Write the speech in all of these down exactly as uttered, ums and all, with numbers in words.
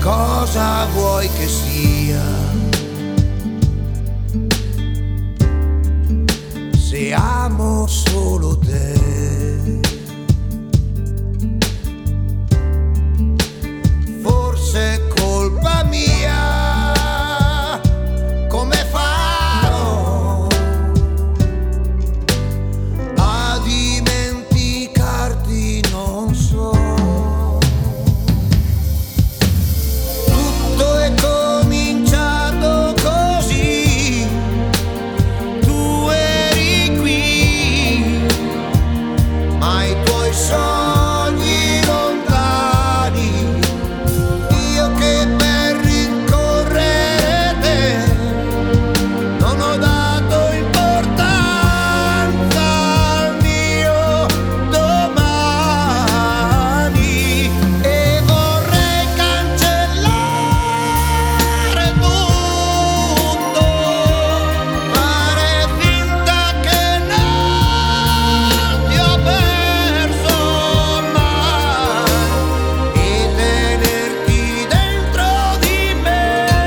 cosa vuoi che sia? Se amo solo te, forse è colpa mia, come farò a dimenticarti, non so. Tutto è cominciato così, tu eri qui, ma i tuoi sogni lontani, io che per rincorrere te non ho dato importanza al mio domani, e vorrei cancellare tutto, fare finta che non ti ho perso mai e tenerti dentro di me.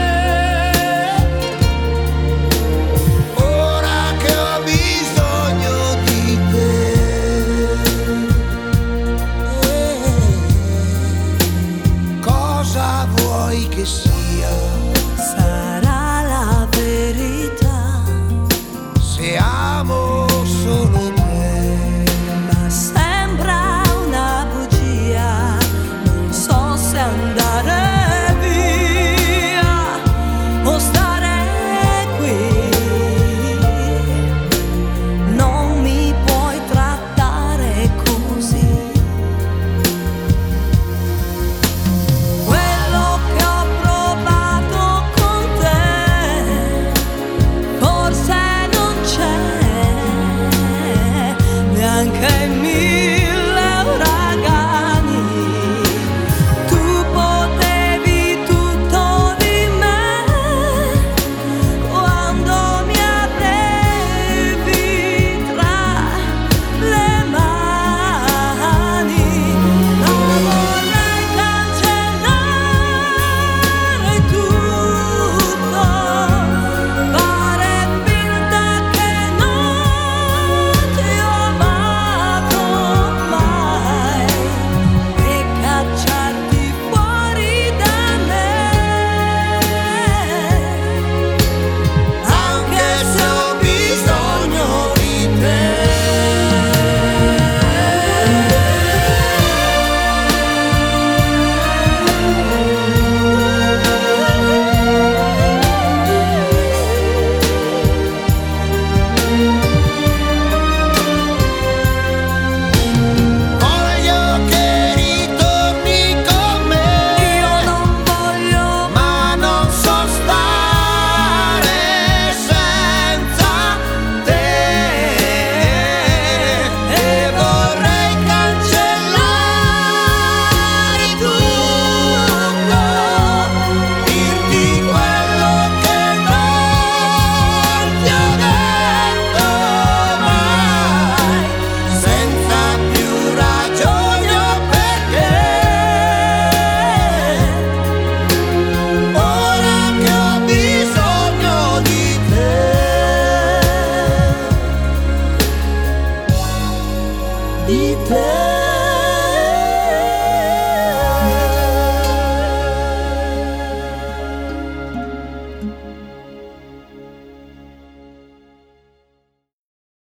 Ora che ho bisogno di te, cosa vuoi che sia?